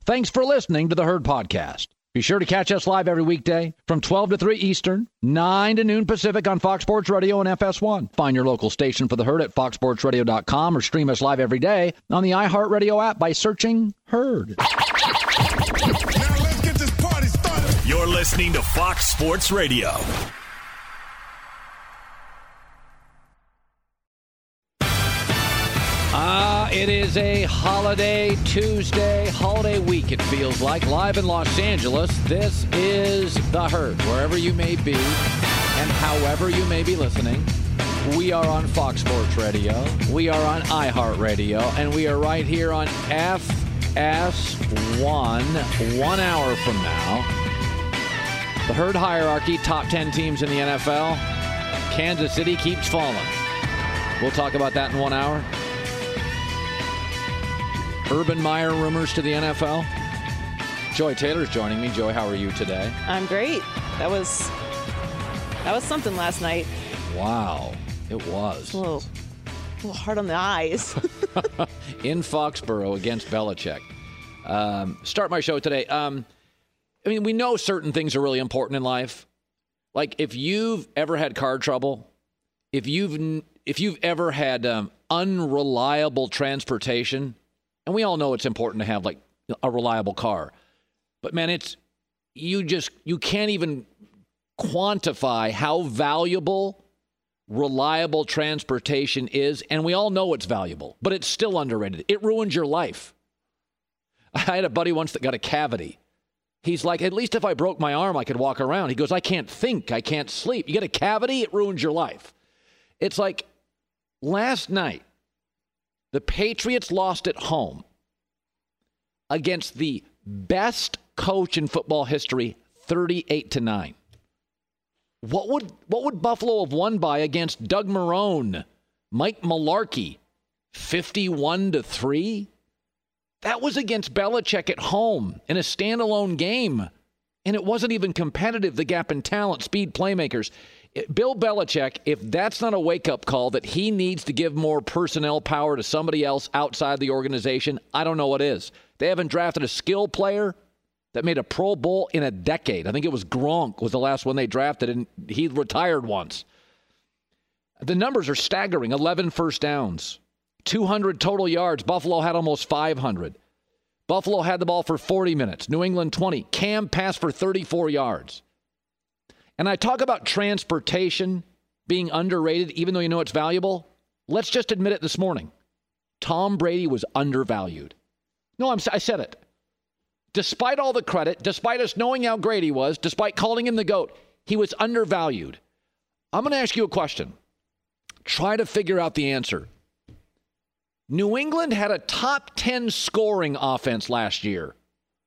Thanks for listening to the Herd Podcast. Be sure to catch us live every weekday from 12 to 3 Eastern, 9 to noon Pacific on Fox Sports Radio and FS1. Find your local station for the Herd at foxsportsradio.com or stream us live every day on the iHeartRadio app by searching Herd. Now let's get this party started. You're listening to Fox Sports Radio. It is a holiday Tuesday, holiday week it feels like, live in Los Angeles. This is The Herd. Wherever you may be and however you may be listening, we are on Fox Sports Radio, we are on iHeartRadio, and we are right here on FS1, 1 hour from now. The Herd hierarchy, top 10 teams in the NFL. Kansas City keeps falling. We'll talk about that in 1 hour. Urban Meyer rumors to the NFL. Joy Taylor's joining me. Joy, how are you today? I'm great. That was something last night. Wow, it was. A little hard on the eyes. In Foxborough against Belichick. Start my show today. We know certain things are really important in life. Like if you've ever had car trouble, if you've ever had unreliable transportation. And we all know it's important to have like a reliable car. But man, you can't even quantify how valuable reliable transportation is. And we all know it's valuable, but it's still underrated. It ruins your life. I had a buddy once that got a cavity. He's like, at least if I broke my arm, I could walk around. He goes, I can't think. I can't sleep. You get a cavity, it ruins your life. It's like last night, the Patriots lost at home against the best coach in football history, 38-9. What would Buffalo have won by against Doug Marrone, Mike Mularkey, 51-3? That was against Belichick at home in a standalone game, and it wasn't even competitive. The gap in talent, speed, playmakers. Bill Belichick, if that's not a wake-up call that he needs to give more personnel power to somebody else outside the organization, I don't know what is. They haven't drafted a skill player that made a Pro Bowl in a decade. I think it was Gronk was the last one they drafted, and he retired once. The numbers are staggering. 11 first downs, 200 total yards. Buffalo had almost 500. Buffalo had the ball for 40 minutes. New England 20. Cam passed for 34 yards. And I talk about transportation being underrated, even though you know it's valuable. Let's just admit it this morning. Tom Brady was undervalued. No, I said it. Despite all the credit, despite us knowing how great he was, despite calling him the GOAT, he was undervalued. I'm going to ask you a question. Try to figure out the answer. New England had a top 10 scoring offense last year.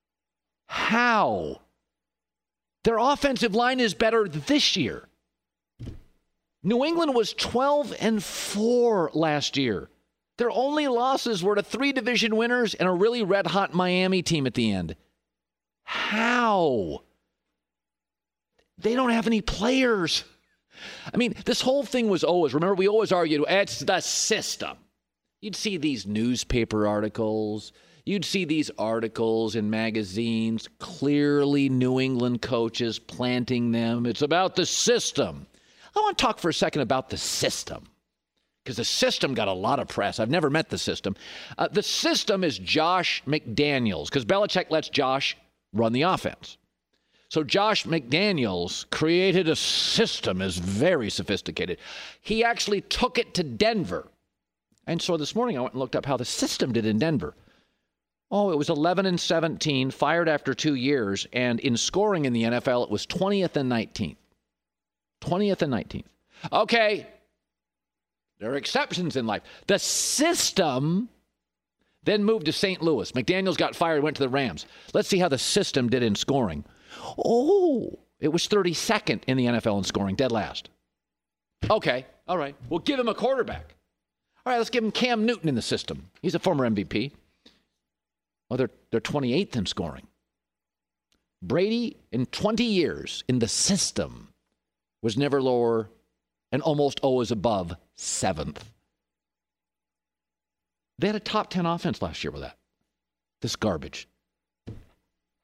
How? Their offensive line is better this year. New England was 12-4 last year. Their only losses were to 3 division winners and a really red-hot Miami team at the end. How? They don't have any players. I mean, this whole thing was always, remember, we always argued, it's the system. You'd see these newspaper articles. You'd see these articles in magazines, clearly New England coaches planting them. It's about the system. I want to talk for a second about the system, because the system got a lot of press. I've never met the system. The system is Josh McDaniels, because Belichick lets Josh run the offense. So Josh McDaniels created a system that's very sophisticated. He actually took it to Denver. And so this morning I went and looked up how the system did in Denver. Oh, it was 11-17, fired after 2 years, and in scoring in the NFL, it was 20th and 19th. 20th and 19th. Okay, there are exceptions in life. The system then moved to St. Louis. McDaniels got fired, went to the Rams. Let's see how the system did in scoring. Oh, it was 32nd in the NFL in scoring, dead last. Okay, all right, we'll give him a quarterback. All right, let's give him Cam Newton in the system. He's a former MVP. Well, they're 28th in scoring. Brady, in 20 years in the system, was never lower and almost always above 7th. They had a top 10 offense last year with that. This garbage.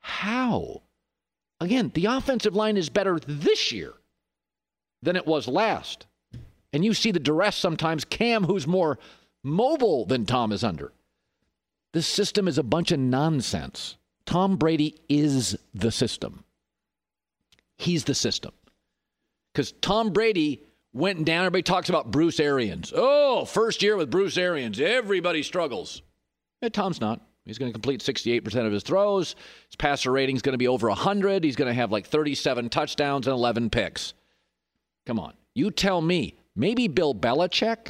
How? Again, the offensive line is better this year than it was last. And you see the duress sometimes. Cam, who's more mobile than Tom, is under. This system is a bunch of nonsense. Tom Brady is the system. He's the system. Because Tom Brady went down. Everybody talks about Bruce Arians. Oh, first year with Bruce Arians. Everybody struggles. Tom's not. He's going to complete 68% of his throws. His passer rating is going to be over 100. He's going to have like 37 touchdowns and 11 picks. Come on. You tell me. Maybe Bill Belichick?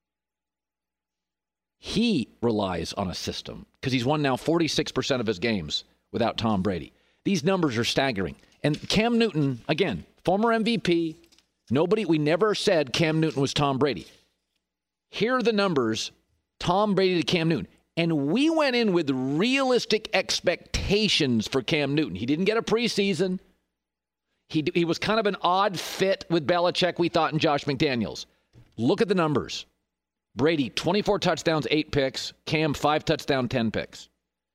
He relies on a system because he's won now 46% of his games without Tom Brady. These numbers are staggering. And Cam Newton, again, former MVP. We never said Cam Newton was Tom Brady. Here are the numbers, Tom Brady to Cam Newton. And we went in with realistic expectations for Cam Newton. He didn't get a preseason. He was kind of an odd fit with Belichick, we thought, and Josh McDaniels. Look at the numbers. Brady, 24 touchdowns, 8 picks. Cam, 5 touchdowns, 10 picks.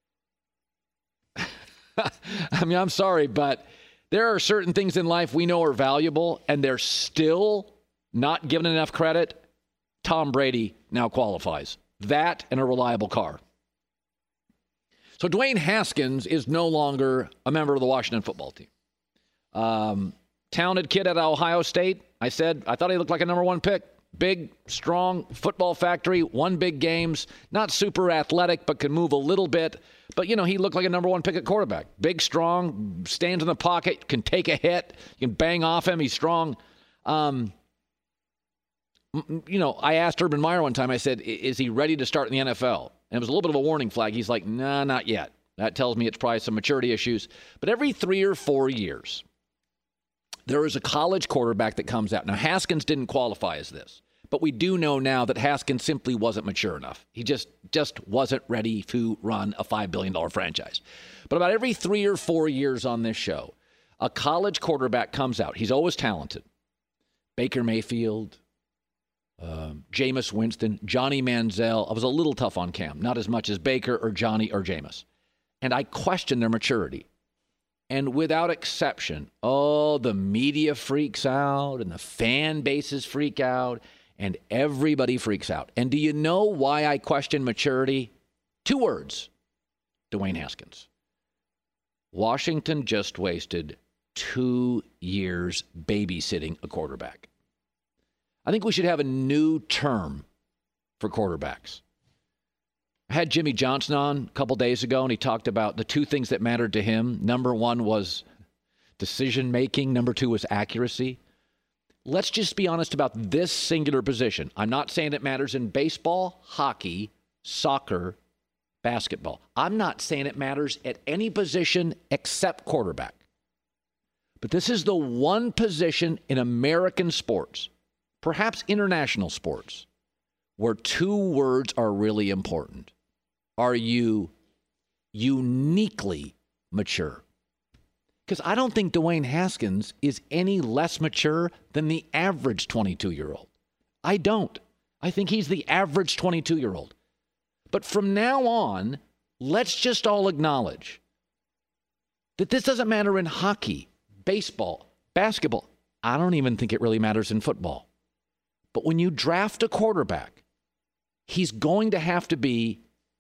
I mean, I'm sorry, but there are certain things in life we know are valuable, and they're still not given enough credit. Tom Brady now qualifies. That and a reliable car. So Dwayne Haskins is no longer a member of the Washington football team. Talented kid at Ohio State. I thought he looked like a number 1 pick. Big, strong football factory, won big games. Not super athletic, but can move a little bit. But, he looked like a number 1 pick at quarterback. Big, strong, stands in the pocket, can take a hit. You can bang off him. He's strong. I asked Urban Meyer one time, I said, is he ready to start in the NFL? And it was a little bit of a warning flag. He's like, nah, not yet. That tells me it's probably some maturity issues. But every 3 or 4 years, there is a college quarterback that comes out. Now, Haskins didn't qualify as this, but we do know now that Haskins simply wasn't mature enough. He just wasn't ready to run a $5 billion franchise. But about every 3 or 4 years on this show, a college quarterback comes out. He's always talented. Baker Mayfield, Jameis Winston, Johnny Manziel. I was a little tough on Cam, not as much as Baker or Johnny or Jameis. And I question their maturity. And without exception, the media freaks out and the fan bases freak out and everybody freaks out. And do you know why I question maturity? 2 words, Dwayne Haskins. Washington just wasted 2 years babysitting a quarterback. I think we should have a new term for quarterbacks. I had Jimmy Johnson on a couple days ago, and he talked about the 2 things that mattered to him. Number 1 was decision-making. Number 2 was accuracy. Let's just be honest about this singular position. I'm not saying it matters in baseball, hockey, soccer, basketball. I'm not saying it matters at any position except quarterback. But this is the one position in American sports, perhaps international sports, where 2 words are really important. Are you uniquely mature? Because I don't think Dwayne Haskins is any less mature than the average 22-year-old. I don't. I think he's the average 22-year-old. But from now on, let's just all acknowledge that this doesn't matter in hockey, baseball, basketball. I don't even think it really matters in football. But when you draft a quarterback, he's going to have to be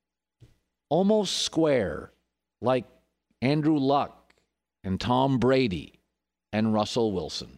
almost square like Andrew Luck and Tom Brady and Russell Wilson.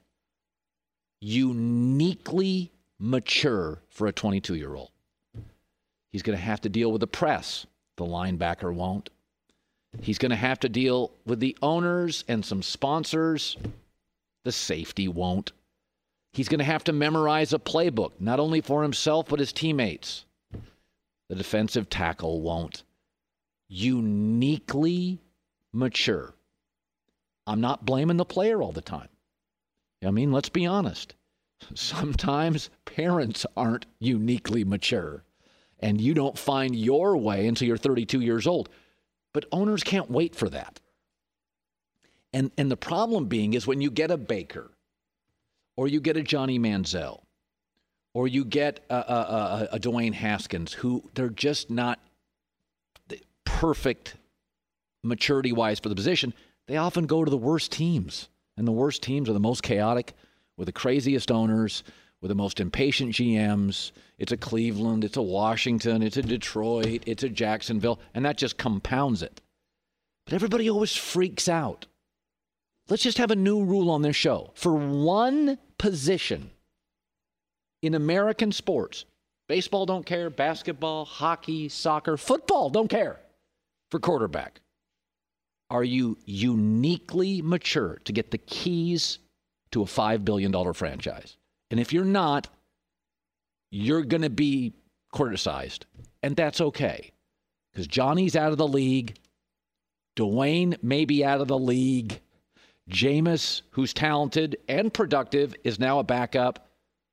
Uniquely mature for a 22-year-old. He's going to have to deal with the press. The linebacker won't. He's going to have to deal with the owners and some sponsors. The safety won't. He's going to have to memorize a playbook, not only for himself, but his teammates. The defensive tackle won't. Uniquely mature. I'm not blaming the player all the time. I mean, let's be honest. Sometimes parents aren't uniquely mature, and you don't find your way until you're 32 years old. But owners can't wait for that. And the problem being is when you get a Baker, or you get a Johnny Manziel, or you get a Dwayne Haskins, who they're just not perfect maturity-wise for the position, they often go to the worst teams. And the worst teams are the most chaotic, with the craziest owners, with the most impatient GMs. It's a Cleveland, it's a Washington, it's a Detroit, it's a Jacksonville, and that just compounds it. But everybody always freaks out. Let's just have a new rule on this show. For one position in American sports, baseball don't care, basketball, hockey, soccer, football don't care for quarterback. Are you uniquely mature to get the keys to a $5 billion franchise? And if you're not, you're going to be criticized. And that's okay. Because Johnny's out of the league. Dwayne may be out of the league. Jameis, who's talented and productive, is now a backup.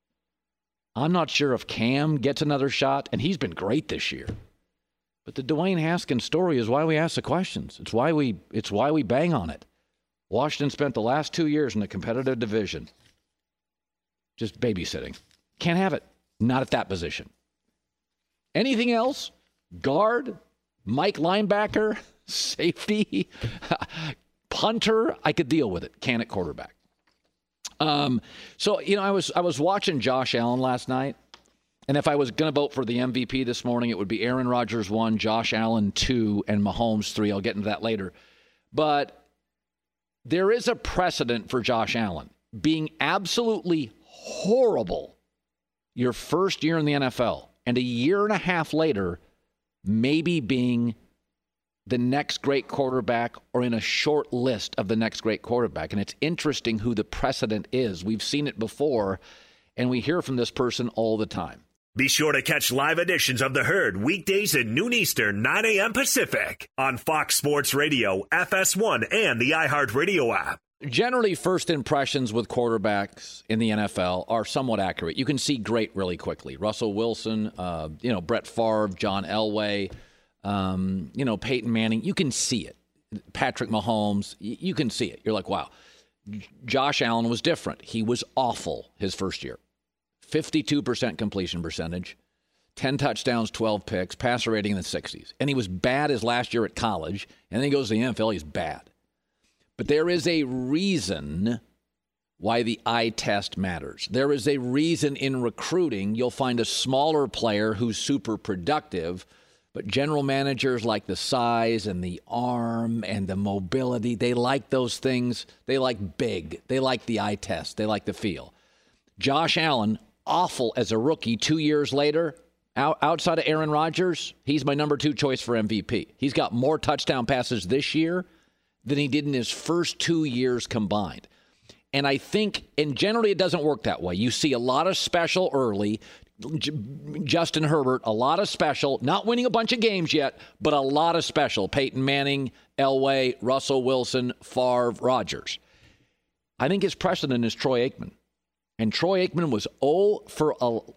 I'm not sure if Cam gets another shot, and he's been great this year. But the Dwayne Haskins story is why we ask the questions. It's why we bang on it. Washington spent the last 2 years in a competitive division just babysitting. Can't have it. Not at that position. Anything else? Guard, Mike linebacker, safety, punter, I could deal with it. Can at quarterback. So, I was watching Josh Allen last night, and if I was going to vote for the MVP this morning, it would be Aaron Rodgers 1, Josh Allen 2, and Mahomes 3. I'll get into that later. But there is a precedent for Josh Allen being absolutely horrible your first year in the NFL, and a year and a half later, maybe being the next great quarterback or in a short list of the next great quarterback. And it's interesting who the precedent is. We've seen it before, and we hear from this person all the time. Be sure to catch live editions of The Herd weekdays at noon Eastern, 9 a.m. Pacific on Fox Sports Radio, FS1, and the iHeartRadio app. Generally, first impressions with quarterbacks in the NFL are somewhat accurate. You can see great really quickly. Russell Wilson, Brett Favre, John Elway, Peyton Manning. You can see it. Patrick Mahomes, you can see it. You're like, wow. Josh Allen was different. He was awful his first year. 52% completion percentage, 10 touchdowns, 12 picks, passer rating in the 60s. And he was bad his last year at college, and then he goes to the NFL, he's bad. But there is a reason why the eye test matters. There is a reason in recruiting you'll find a smaller player who's super productive, but general managers like the size and the arm and the mobility. They like those things. They like big. They like the eye test. They like the feel. Josh Allen, awful as a rookie 2 years later, outside of Aaron Rodgers, he's my number 2 choice for MVP. He's got more touchdown passes this year than he did in his first 2 years combined. And I think, and generally it doesn't work that way. You see a lot of special early. Justin Herbert, a lot of special, not winning a bunch of games yet, but a lot of special. Peyton Manning, Elway, Russell Wilson, Favre, Rodgers. I think his precedent is Troy Aikman. And Troy Aikman was 0 for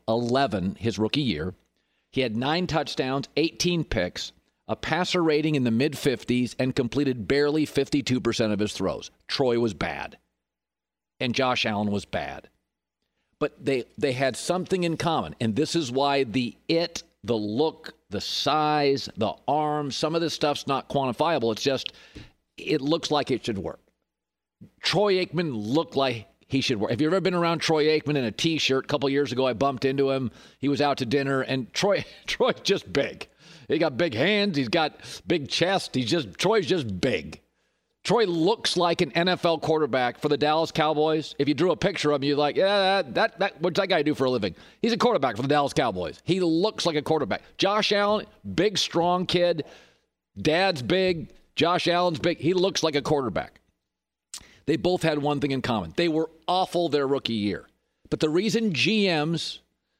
11 his rookie year. He had 9 touchdowns, 18 picks, a passer rating in the mid-50s, and completed barely 52% of his throws. Troy was bad. And Josh Allen was bad. But they had something in common. And this is why the look, the size, the arm, some of this stuff's not quantifiable. It's just, it looks like it should work. Troy Aikman looked like he should work. Have you ever been around Troy Aikman in a T-shirt? A couple years ago, I bumped into him. He was out to dinner, and Troy's just big. He got big hands. He's got big chest. Troy's just big. Troy looks like an NFL quarterback for the Dallas Cowboys. If you drew a picture of him, you're like, yeah, what's that guy do for a living? He's a quarterback for the Dallas Cowboys. He looks like a quarterback. Josh Allen, big, strong kid. Dad's big. Josh Allen's big. He looks like a quarterback. They both had one thing in common. They were awful their rookie year. But the reason GMs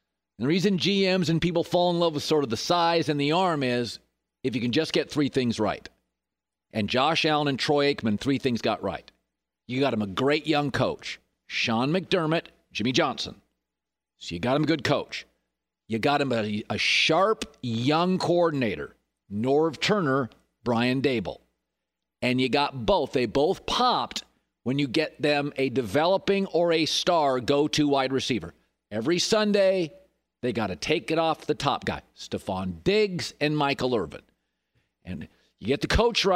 and people fall in love with sort of the size and the arm is if you can just get 3 things right. And Josh Allen and Troy Aikman, 3 things got right. You got him a great young coach, Sean McDermott, Jimmy Johnson. So you got him a good coach. You got him a sharp young coordinator, Norv Turner, Brian Daboll. And you got both. They both popped when you get them a developing or a star go-to wide receiver. Every Sunday, they got to take it off the top guy, Stephon Diggs and Michael Irvin. And you get the coach right,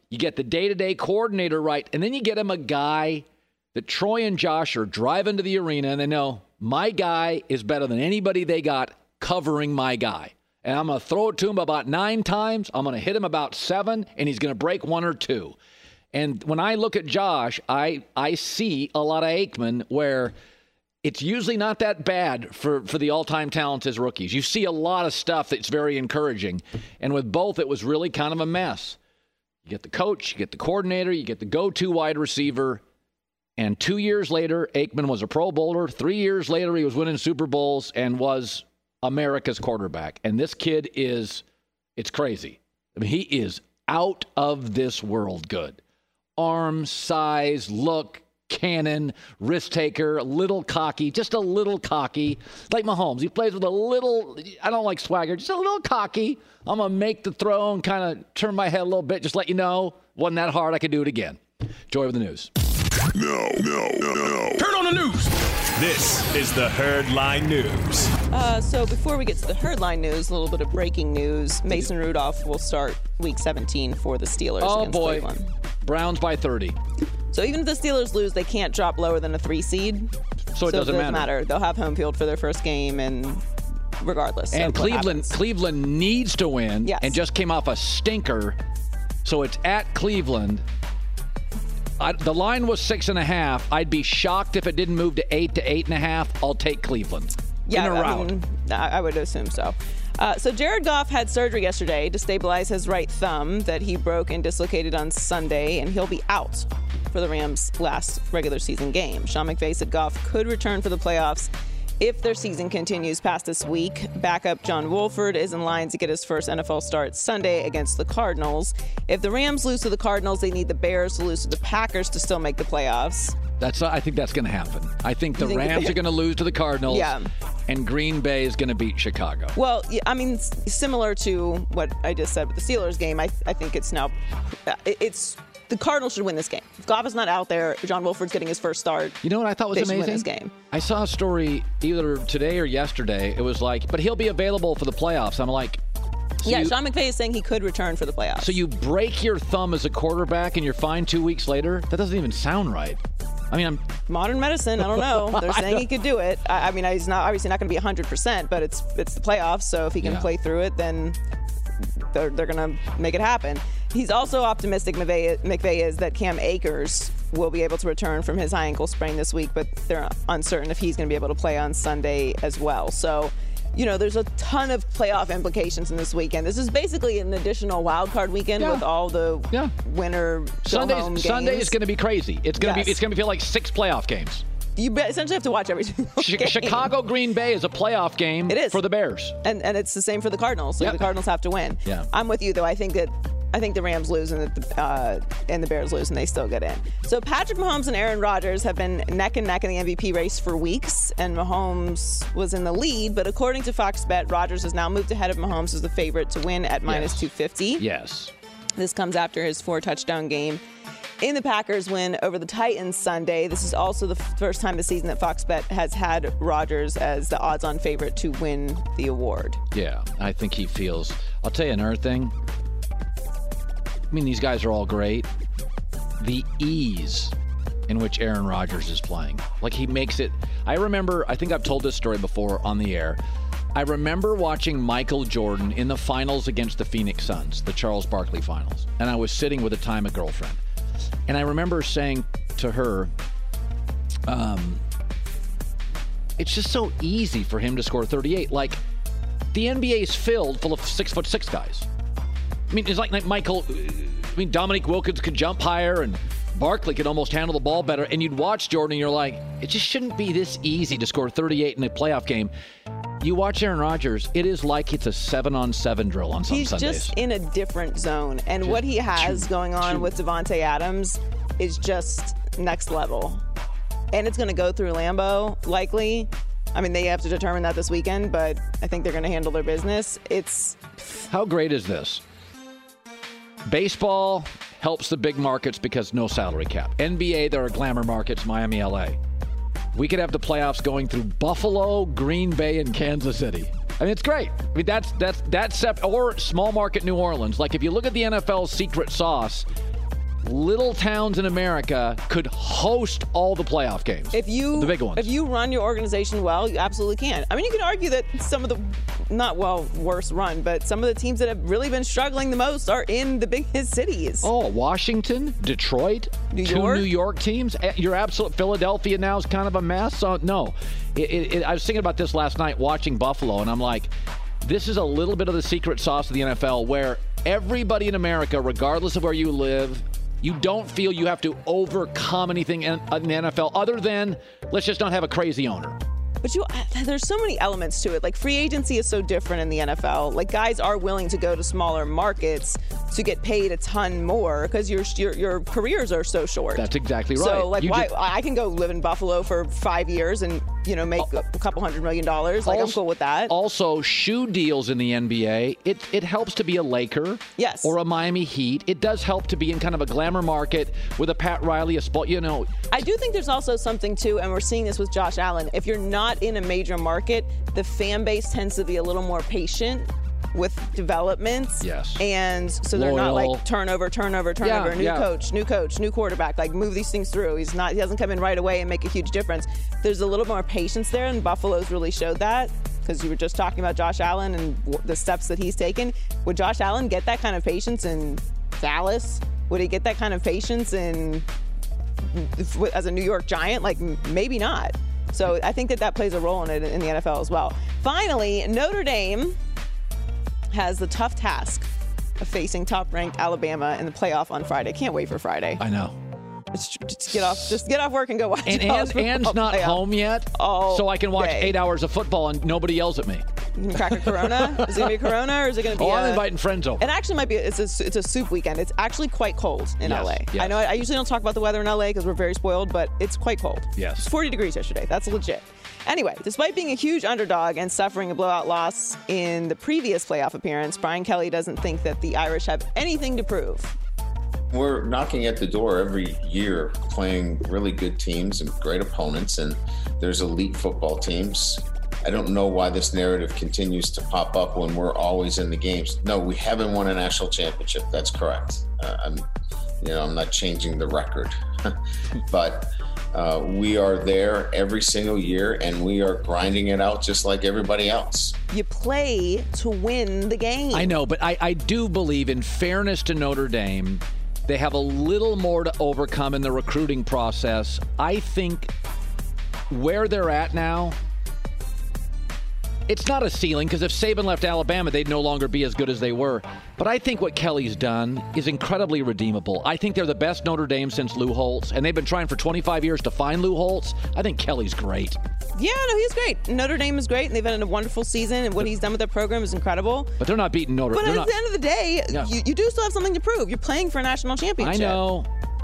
You get the day-to-day coordinator right, and then you get him a guy that Troy and Josh are driving to the arena, and they know my guy is better than anybody they got covering my guy. And I'm going to throw it to him about 9 times. I'm going to hit him about 7, and he's going to break 1 or 2. And when I look at Josh, I see a lot of Aikman where it's usually not that bad for the all-time talents as rookies. You see a lot of stuff that's very encouraging. And with both, it was really kind of a mess. You get the coach, you get the coordinator, you get the go-to wide receiver. And 2 years later, Aikman was a Pro Bowler. 3 years later, he was winning Super Bowls and was America's quarterback. And this kid it's crazy. I mean, he is out of this world good. Arm, size, look, cannon, risk taker, a little cocky, just a little cocky. Like Mahomes, he plays with a little, I don't like swagger, just a little cocky. I'm going to make the throw and kind of turn my head a little bit, just let you know, wasn't that hard, I could do it again. Joy with the news. No. Turn on the news. This is the Herdline News. So before we get to the Herdline news, a little bit of breaking news. Mason Rudolph will start Week 17 for the Steelers against Cleveland. Browns by 30. So even if the Steelers lose, they can't drop lower than a 3 seed. So it doesn't matter. They'll have home field for their first game, and regardless. And Cleveland needs to win, yes, and just came off a stinker. So it's at Cleveland. The line was 6.5. I'd be shocked if it didn't move to 8 to 8.5. I'll take Cleveland. Yeah, I would assume so. So Jared Goff had surgery yesterday to stabilize his right thumb that he broke and dislocated on Sunday, and he'll be out for the Rams' last regular season game. Sean McVay said Goff could return for the playoffs if their season continues past this week. Backup John Wolford is in line to get his first NFL start Sunday against the Cardinals. If the Rams lose to the Cardinals, they need the Bears to lose to the Packers to still make the playoffs. I think that's going to happen. I think the Rams are going to lose to the Cardinals, and Green Bay is going to beat Chicago. Well, I mean, similar to what I just said with the Steelers game, I think it's now the Cardinals should win this game. If Goff is not out there, John Wolford's getting his first start. You know what I thought was amazing? Win this game. I saw a story either today or yesterday. It was like, but he'll be available for the playoffs. I'm like, Sean McVay is saying he could return for the playoffs. So you break your thumb as a quarterback and you're fine 2 weeks later? That doesn't even sound right. I mean, modern medicine. I don't know. They're saying he could do it. I mean, he's not obviously not going to be 100%, but it's the playoffs. So if he can play through it, then they're going to make it happen. He's also optimistic, McVay is, that Cam Akers will be able to return from his high ankle sprain this week, but they're uncertain if he's going to be able to play on Sunday as well. So, there's a ton of playoff implications in this weekend. This is basically an additional wild card weekend with all the winner home games. Sunday is going to be crazy. It's going to feel like 6 playoff games. You essentially have to watch every single game. Chicago Green Bay is a playoff game for the Bears. And it's the same for the Cardinals. So the Cardinals have to win. Yeah. I'm with you, though. I think the Rams lose and the Bears lose and they still get in. So Patrick Mahomes and Aaron Rodgers have been neck and neck in the MVP race for weeks, and Mahomes was in the lead. But according to Fox Bet, Rodgers has now moved ahead of Mahomes as the favorite to win at minus 250. Yes. This comes after his 4-touchdown game in the Packers win over the Titans Sunday. This is also the first time this season that Fox Bet has had Rodgers as the odds-on favorite to win the award. Yeah, I think he feels. I'll tell you another thing. I mean, these guys are all great. The ease in which Aaron Rodgers is playing. Like, he makes it. I think I've told this story before on the air. I remember watching Michael Jordan in the finals against the Phoenix Suns, the Charles Barkley finals. And I was sitting with a girlfriend. And I remember saying to her, it's just so easy for him to score 38. Like, the NBA is filled full of 6'6" guys. I mean, it's like Dominique Wilkins could jump higher and Barkley could almost handle the ball better. And you'd watch Jordan and you're like, it just shouldn't be this easy to score 38 in a playoff game. You watch Aaron Rodgers, it is like it's a 7-on-7 drill on some Sundays. He's just in a different zone. And what he has going on with Devontae Adams is just next level. And it's going to go through Lambeau, likely. I mean, they have to determine that this weekend, but I think they're going to handle their business. How great is this? Baseball helps the big markets because no salary cap. NBA, there are glamour markets, Miami, LA. We could have the playoffs going through Buffalo, Green Bay, and Kansas City. I mean, it's great. I mean, that's or small market New Orleans. Like, if you look at the NFL's secret sauce, little towns in America could host all the playoff games. The big ones. If you run your organization well, you absolutely can. I mean, you can argue that some of the, worse run, but some of the teams that have really been struggling the most are in the biggest cities. Oh, Washington, Detroit, New two York? New York teams. You're absolute. Philadelphia now is kind of a mess. So, no. I was thinking about this last night watching Buffalo, and I'm like, this is a little bit of the secret sauce of the NFL where everybody in America, regardless of where you live, you don't feel you have to overcome anything in the NFL other than let's just not have a crazy owner. But there's so many elements to it. Like, free agency is so different in the NFL. Like, guys are willing to go to smaller markets to get paid a ton more because your careers are so short. That's exactly right. So, like, I can go live in Buffalo for 5 years and, make a couple $100 million. Like, I'm cool with that. Also, shoe deals in the NBA, it helps to be a Laker. Yes. Or a Miami Heat. It does help to be in kind of a glamour market with a Pat Riley, I do think there's also something, too, and we're seeing this with Josh Allen. If you're not in a major market, the fan base tends to be a little more patient with developments. Yes. And so they're not like turnover, new coach, new quarterback, like move these things through. He doesn't come in right away and make a huge difference. There's a little more patience there, and Buffalo's really showed that because you were just talking about Josh Allen and the steps that he's taken. Would Josh Allen get that kind of patience in Dallas? Would he get that kind of patience as a New York Giant? Like, maybe not. So I think that plays a role in it in the NFL as well. Finally, Notre Dame has the tough task of facing top-ranked Alabama in the playoff on Friday. Can't wait for Friday. I know. Just get off work and go watch it. Anne's not home yet, so I can watch 8 hours of football and nobody yells at me. You can crack a Corona? Is it going to be a Corona or is it going to be I'm inviting friends over. It actually might be, it's a soup weekend. It's actually quite cold in LA. Yes. I know I usually don't talk about the weather in LA because we're very spoiled, but it's quite cold. Yes. It's 40 degrees yesterday. That's legit. Anyway, despite being a huge underdog and suffering a blowout loss in the previous playoff appearance, Brian Kelly doesn't think that the Irish have anything to prove. We're knocking at the door every year, playing really good teams and great opponents, and there's elite football teams. I don't know why this narrative continues to pop up when we're always in the games. No, we haven't won a national championship. That's correct. I'm not changing the record, but we are there every single year, and we are grinding it out just like everybody else. You play to win the game. I know, but I do believe, in fairness to Notre Dame, they have a little more to overcome in the recruiting process. I think where they're at now, it's not a ceiling, because if Saban left Alabama, they'd no longer be as good as they were. But I think what Kelly's done is incredibly redeemable. I think they're the best Notre Dame since Lou Holtz, and they've been trying for 25 years to find Lou Holtz. I think Kelly's great. Yeah, no, he's great. Notre Dame is great, and they've had a wonderful season, and what he's done with their program is incredible. But they're not beating Notre Dame. But at the end of the day, you do still have something to prove. You're playing for a national championship. I know.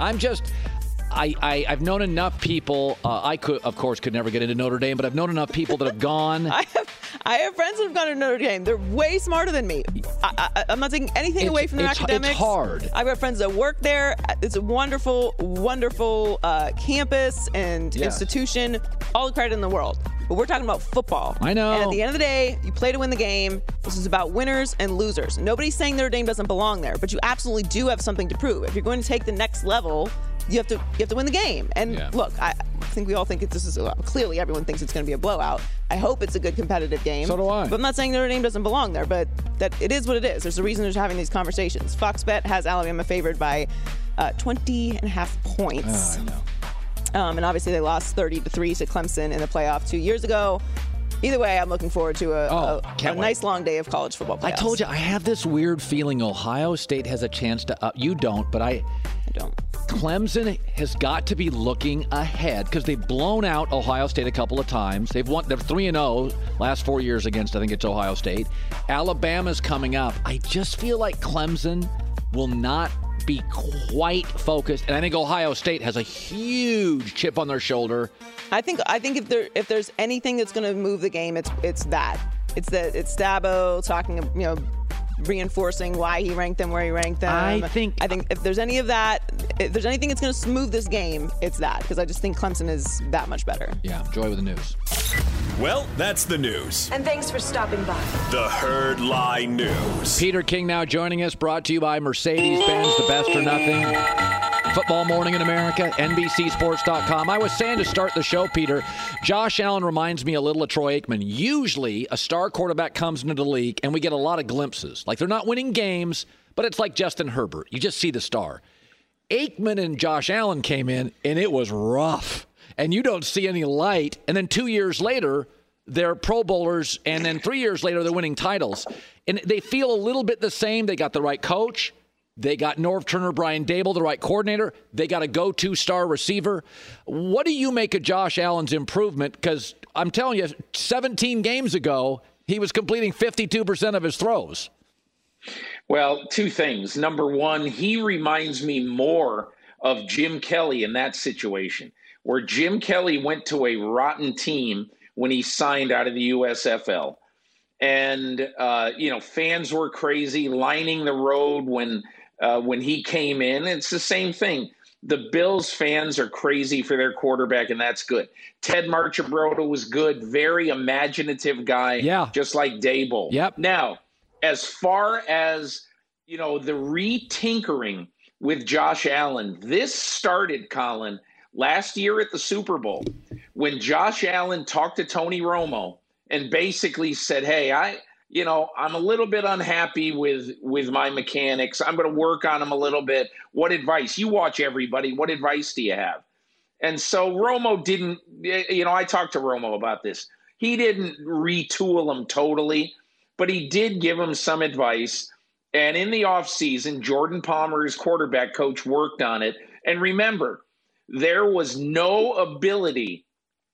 I've known enough people. I could never get into Notre Dame, but I've known enough people that have gone. I have friends that have gone to Notre Dame. They're way smarter than me. I'm not taking anything away from their academics. It's hard. I've got friends that work there. It's a wonderful, wonderful campus and institution. All the credit in the world. But we're talking about football. I know. And at the end of the day, you play to win the game. This is about winners and losers. Nobody's saying Notre Dame doesn't belong there, but you absolutely do have something to prove. If you're going to take the next level, you have to win the game. And look, I think we all think clearly everyone thinks it's going to be a blowout. I hope it's a good competitive game. So do I. But I'm not saying Notre Dame doesn't belong there, but that it is what it is. There's a reason they're having these conversations. Fox Bet has Alabama favored by 20.5 points. I know. And obviously they lost 30-3 to Clemson in the playoff 2 years ago. Either way, I'm looking forward to a nice long day of college football playoffs. I told you, I have this weird feeling Ohio State has a chance to you don't, but I don't. Clemson has got to be looking ahead because they've blown out Ohio State a couple of times. They're 3-0 last 4 years against, I think it's Ohio State. Alabama's coming up. I just feel like Clemson will not be quite focused, and I think Ohio State has a huge chip on their shoulder. I think if there's anything that's going to move the game, it's that. It's Dabo talking, reinforcing why he ranked them where he ranked them. I think if there's any of that, if there's anything that's going to smooth this game, it's that, because I just think Clemson is that much better. Yeah, Joy with the news. Well, that's the news. And thanks for stopping by. The Herd Lie News. Peter King now joining us, brought to you by Mercedes-Benz, the best or nothing. football morning in America, NBCSports.com. I was saying to start the show, Peter, Josh Allen reminds me a little of Troy Aikman. Usually, a star quarterback comes into the league, and we get a lot of glimpses. Like, they're not winning games, but it's like Justin Herbert. You just see the star. Aikman and Josh Allen came in, and it was rough. And you don't see any light. And then 2 years later, they're Pro Bowlers, and then 3 years later, they're winning titles. And they feel a little bit the same. They got the right coach. They got Norv Turner, Brian Dable, the right coordinator. They got a go-to star receiver. What do you make of Josh Allen's improvement? Because I'm telling you, 17 games ago, he was completing 52% of his throws. Well, two things. Number one, he reminds me more of Jim Kelly in that situation, where Jim Kelly went to a rotten team when he signed out of the USFL. And, fans were crazy, lining the road when he came in. It's the same thing. The Bills fans are crazy for their quarterback, and that's good. Ted Marchibroda was good, very imaginative guy, just like Dable. Yep. Now, as far as, the retinkering with Josh Allen, this started, Colin, last year at the Super Bowl when Josh Allen talked to Tony Romo and basically said, hey, I'm a little bit unhappy with my mechanics. I'm going to work on them a little bit. What advice? You watch everybody. What advice do you have? And so Romo didn't, I talked to Romo about this. He didn't retool him totally, but he did give him some advice. And in the offseason, Jordan Palmer, his quarterback coach, worked on it. And remember, there was no ability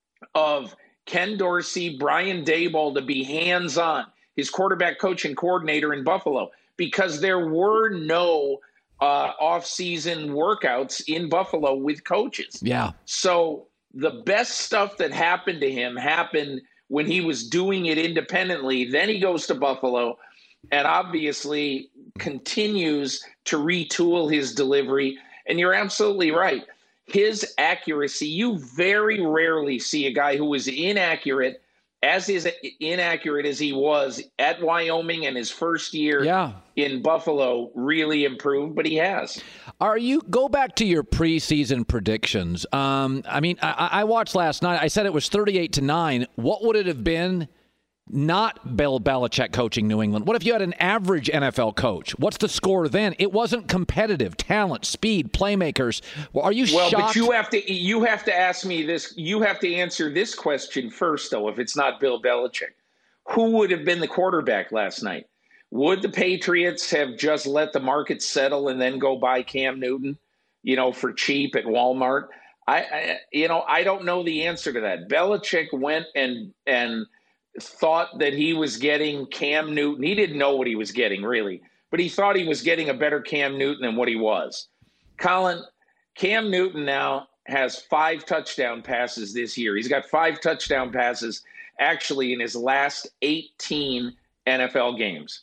of Ken Dorsey, Brian Daboll to be hands-on, his quarterback coach and coordinator in Buffalo, because there were no off-season workouts in Buffalo with coaches. Yeah. So the best stuff that happened to him happened when he was doing it independently. Then he goes to Buffalo and obviously continues to retool his delivery. And you're absolutely right. His accuracy, you very rarely see a guy who is inaccurate as inaccurate as he was at Wyoming and his first year in Buffalo really improved, but he has. Go back to your preseason predictions. I watched last night. I said it was 38-9. What would it have been not Bill Belichick coaching New England? What if you had an average NFL coach? What's the score then? It wasn't competitive. Talent, speed, playmakers. Well, are you shocked? But you have to ask me this. You have to answer this question first, though. If it's not Bill Belichick, who would have been the quarterback last night? Would the Patriots have just let the market settle and then go buy Cam Newton, for cheap at Walmart? I don't know the answer to that. Belichick went and thought that he was getting Cam Newton. He didn't know what he was getting, really, but he thought he was getting a better Cam Newton than what he was. Colin, Cam Newton now has 5 touchdown passes this year. He's got 5 touchdown passes actually in his last 18 NFL games.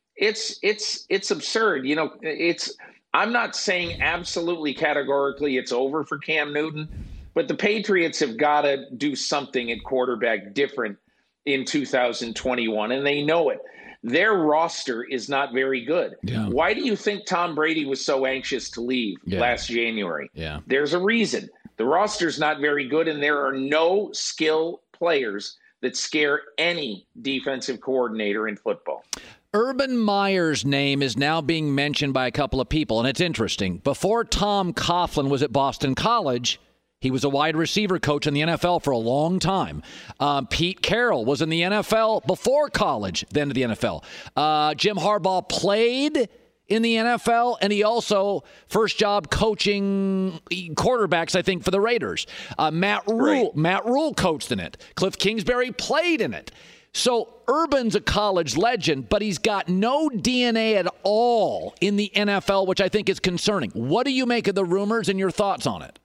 It's absurd. I'm not saying absolutely categorically it's over for Cam Newton, but the Patriots have got to do something at quarterback different in 2021, and they know it. Their roster is not very good. Yeah. Why do you think Tom Brady was so anxious to leave last January? Yeah. There's a reason. The roster's not very good, and there are no skill players that scare any defensive coordinator in football. Urban Meyer's name is now being mentioned by a couple of people, and it's interesting. Before Tom Coughlin was at Boston College, he was a wide receiver coach in the NFL for a long time. Pete Carroll was in the NFL before college, then to the NFL. Jim Harbaugh played in the NFL, and he also first job coaching quarterbacks, I think, for the Raiders. Matt Rule coached in it. Cliff Kingsbury played in it. So Urban's a college legend, but he's got no DNA at all in the NFL, which I think is concerning. What do you make of the rumors and your thoughts on it?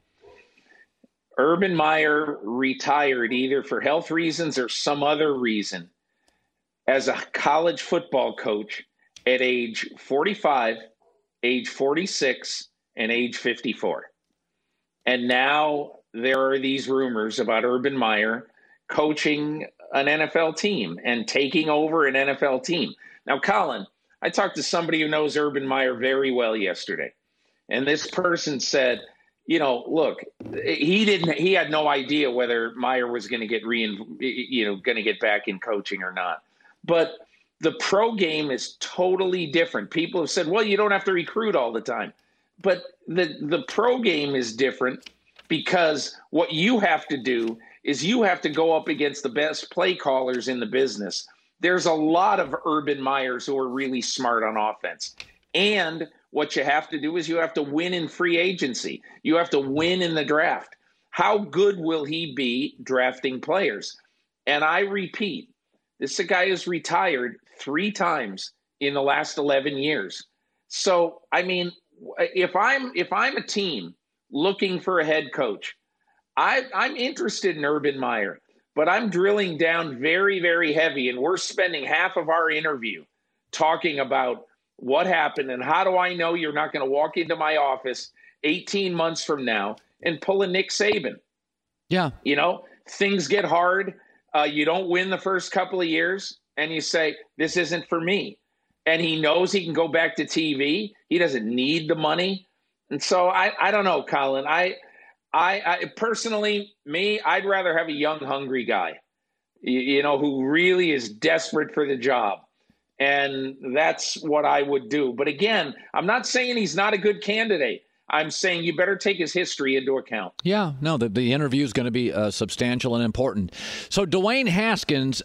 Urban Meyer retired either for health reasons or some other reason as a college football coach at age 45, age 46, and age 54. And now there are these rumors about Urban Meyer coaching an NFL team and taking over an NFL team. Now, Colin, I talked to somebody who knows Urban Meyer very well yesterday. And this person said, look, he had no idea whether Meyer was going to get going to get back in coaching or not. But the pro game is totally different. People have said, well, you don't have to recruit all the time. But the pro game is different because what you have to do is you have to go up against the best play callers in the business. There's a lot of Urban Meyers who are really smart on offense. And what you have to do is you have to win in free agency. You have to win in the draft. How good will he be drafting players? And I repeat, this guy has retired 3 times in the last 11 years. So, I mean, if I'm a team looking for a head coach, I'm interested in Urban Meyer, but I'm drilling down very, very heavy, and we're spending half of our interview talking about what happened and how do I know you're not going to walk into my office 18 months from now and pull a Nick Saban. Yeah. Things get hard. You don't win the first couple of years, and you say, this isn't for me. And he knows he can go back to TV. He doesn't need the money. And so I don't know, Colin. I personally, I'd rather have a young, hungry guy, who really is desperate for the job. And that's what I would do. But again, I'm not saying he's not a good candidate. I'm saying you better take his history into account. Yeah, no, the interview is going to be substantial and important. So Dwayne Haskins,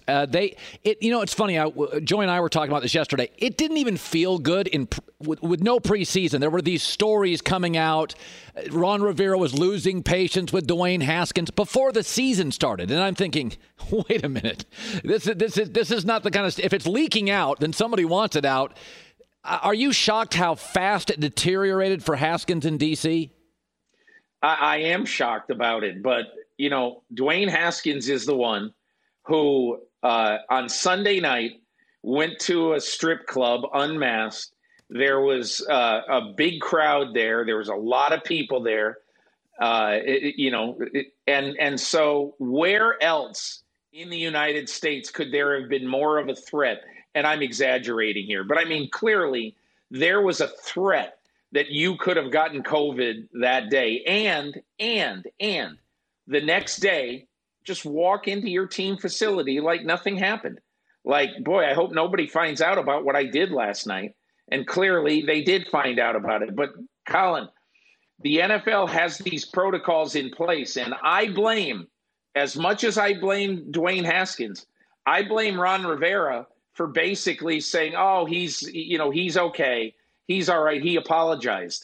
it's funny. Joey and I were talking about this yesterday. It didn't even feel good with no preseason. There were these stories coming out. Ron Rivera was losing patience with Dwayne Haskins before the season started, and I'm thinking, wait a minute, this is not the kind of if it's leaking out, then somebody wants it out. Are you shocked how fast it deteriorated for Haskins in D.C.? I am shocked about it. But, Dwayne Haskins is the one who on Sunday night went to a strip club unmasked. There was a big crowd there. There was a lot of people there, and so where else in the United States could there have been more of a threat? And I'm exaggerating here, but I mean, clearly there was a threat that you could have gotten COVID that day. And the next day, just walk into your team facility like nothing happened. Like, boy, I hope nobody finds out about what I did last night. And clearly they did find out about it. But Colin, the NFL has these protocols in place. And I blame, as much as I blame Dwayne Haskins, I blame Ron Rivera for basically saying, oh, he's okay. He's all right. He apologized.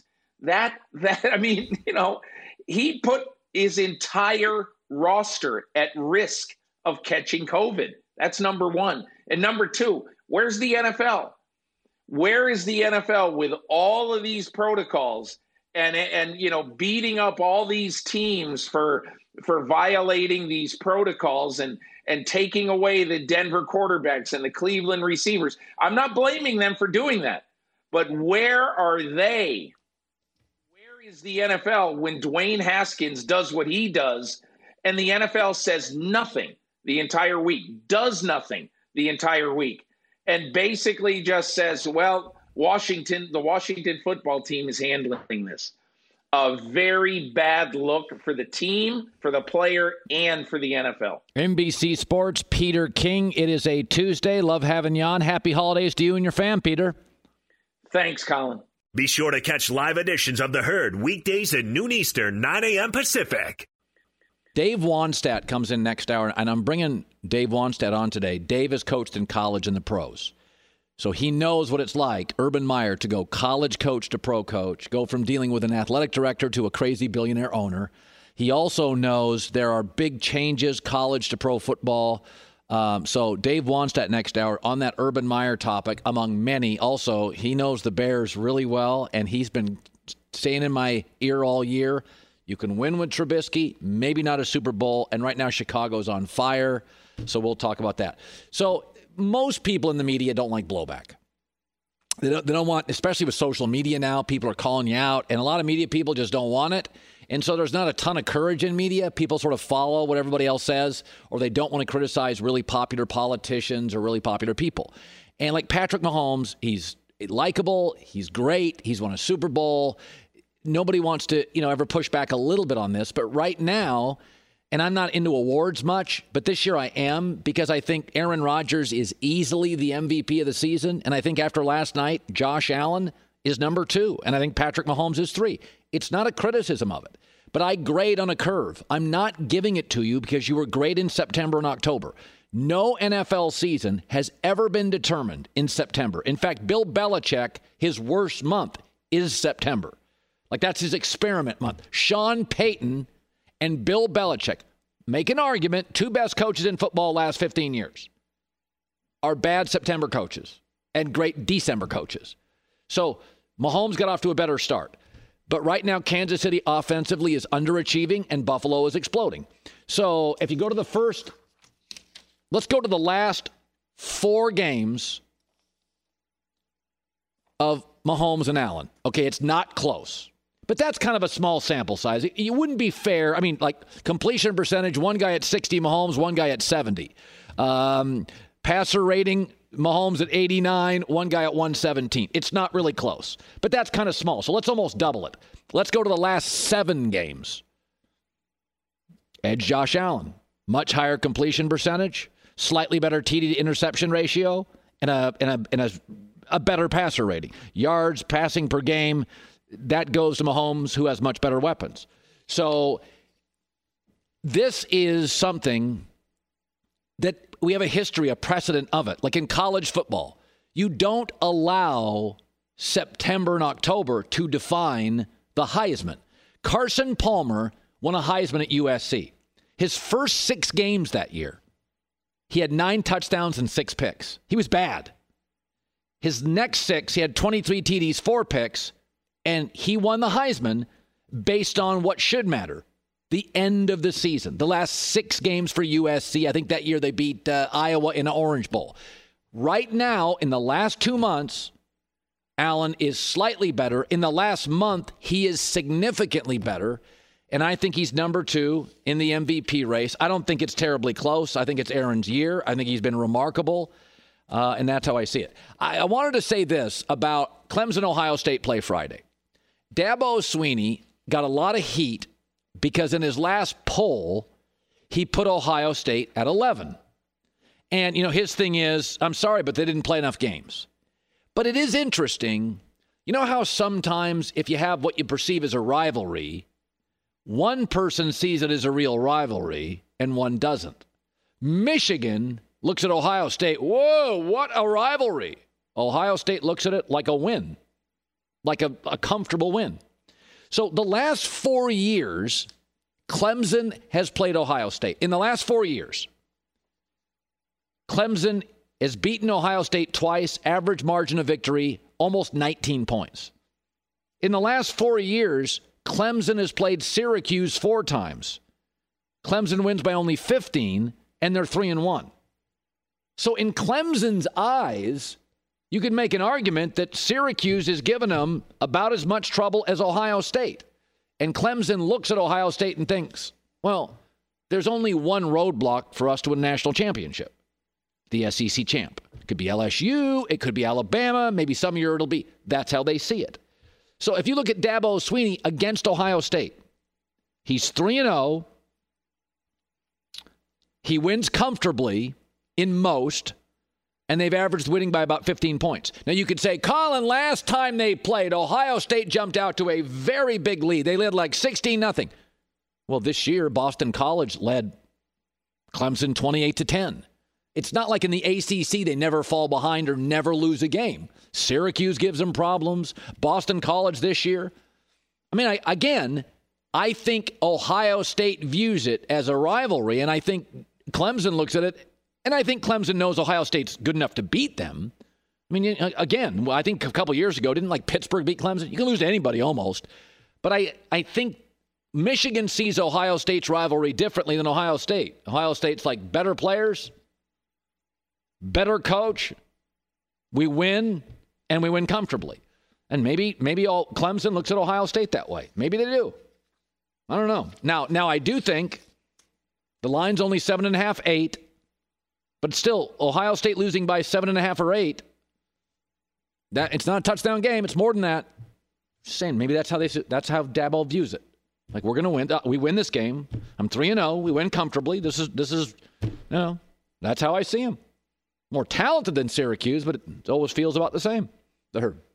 He put his entire roster at risk of catching COVID. That's number one. And number two, where's the NFL? Where is the NFL with all of these protocols and beating up all these teams for violating these protocols and taking away the Denver quarterbacks and the Cleveland receivers? I'm not blaming them for doing that, but where are they? Where is the NFL when Dwayne Haskins does what he does and the NFL says nothing the entire week, does nothing the entire week, and basically just says, well, the Washington football team is handling this? A very bad look for the team, for the player, and for the NFL. NBC Sports, Peter King. It is a Tuesday. Love having you on. Happy holidays to you and your fam, Peter. Thanks, Colin. Be sure to catch live editions of The Herd weekdays at noon Eastern, 9 a.m. Pacific. Dave Wannstedt comes in next hour, and I'm bringing Dave Wannstedt on today. Dave has coached in college and the pros. So he knows what it's like, Urban Meyer, to go college coach to pro coach, go from dealing with an athletic director to a crazy billionaire owner. He also knows there are big changes, college to pro football. So Dave Wannstedt next hour on that Urban Meyer topic, among many. Also, he knows the Bears really well, and he's been staying in my ear all year. You can win with Trubisky, maybe not a Super Bowl, and right now Chicago's on fire. So we'll talk about that. So most people in the media don't like blowback. They don't want, especially with social media now, people are calling you out, and a lot of media people just don't want it. And so there's not a ton of courage in media. People sort of follow what everybody else says, or they don't want to criticize really popular politicians or really popular people. And like Patrick Mahomes, he's likable, he's great, he's won a Super Bowl. nobody wants to, ever push back a little bit on this. But right now, and I'm not into awards much, but this year I am, because I think Aaron Rodgers is easily the MVP of the season. And I think after last night, Josh Allen is number 2. And I think Patrick Mahomes is 3. It's not a criticism of it, but I grade on a curve. I'm not giving it to you because you were great in September and October. No NFL season has ever been determined in September. In fact, Bill Belichick, his worst month is September. Like, that's his experiment month. Sean Payton and Bill Belichick, make an argument, 2 best coaches in football last 15 years, are bad September coaches and great December coaches. So Mahomes got off to a better start. But right now, Kansas City offensively is underachieving and Buffalo is exploding. So if you go to let's go to the last 4 games of Mahomes and Allen. Okay, it's not close. But that's kind of a small sample size. It wouldn't be fair. I mean, like, completion percentage, one guy at 60, Mahomes, one guy at 70. Passer rating, Mahomes at 89, one guy at 117. It's not really close. But that's kind of small. So let's almost double it. Let's go to the last 7 games. Edge Josh Allen. Much higher completion percentage, slightly better TD to interception ratio, and a better passer rating. Yards, passing per game, that goes to Mahomes, who has much better weapons. So this is something that we have a history, a precedent of it. Like in college football, you don't allow September and October to define the Heisman. Carson Palmer won a Heisman at USC. His first 6 games that year, he had 9 touchdowns and 6 picks. He was bad. His next 6, he had 23 TDs, 4 picks, and he won the Heisman based on what should matter, the end of the season. The last 6 games for USC, I think that year they beat Iowa in an Orange Bowl. Right now, in the last 2 months, Allen is slightly better. In the last month, he is significantly better, and I think he's number 2 in the MVP race. I don't think it's terribly close. I think it's Aaron's year. I think he's been remarkable. And that's how I see it. I wanted to say this about Clemson-Ohio State play Friday. Dabo Swinney got a lot of heat because in his last poll, he put Ohio State at 11. And, his thing is, I'm sorry, but they didn't play enough games. But it is interesting. You know how sometimes if you have what you perceive as a rivalry, one person sees it as a real rivalry and one doesn't. Michigan looks at Ohio State, whoa, what a rivalry. Ohio State looks at it like a win, like a comfortable win. So the last 4 years, Clemson has played Ohio State. In the last 4 years, Clemson has beaten Ohio State twice, average margin of victory, almost 19 points. In the last 4 years, Clemson has played Syracuse 4 times. Clemson wins by only 15, and they're 3-1. So in Clemson's eyes, you could make an argument that Syracuse is giving them about as much trouble as Ohio State. And Clemson looks at Ohio State and thinks, well, there's only one roadblock for us to win a national championship, the SEC champ. It could be LSU, it could be Alabama, maybe some year it'll be. That's how they see it. So if you look at Dabo Swinney against Ohio State, he's 3-0. He wins comfortably in most, and they've averaged winning by about 15 points. Now, you could say, Colin, last time they played, Ohio State jumped out to a very big lead. They led like 16-0. Well, this year, Boston College led Clemson 28-10. It's not like in the ACC they never fall behind or never lose a game. Syracuse gives them problems. Boston College this year. I mean, I think Ohio State views it as a rivalry, and I think Clemson looks at it, and I think Clemson knows Ohio State's good enough to beat them. I mean, again, I think a couple years ago, didn't like Pittsburgh beat Clemson? You can lose to anybody almost. But I think Michigan sees Ohio State's rivalry differently than Ohio State. Ohio State's like better players, better coach. We win, and we win comfortably. And maybe Clemson looks at Ohio State that way. Maybe they do. I don't know. Now I do think the line's only 7.5, 8. But still, Ohio State losing by 7.5 or 8, that it's not a touchdown game. It's more than that. Just saying, maybe that's how Dabo views it. Like, we're going to win. We win this game. I'm 3-0. We win comfortably. This is, that's how I see him. More talented than Syracuse, but it always feels about the same. The Herd.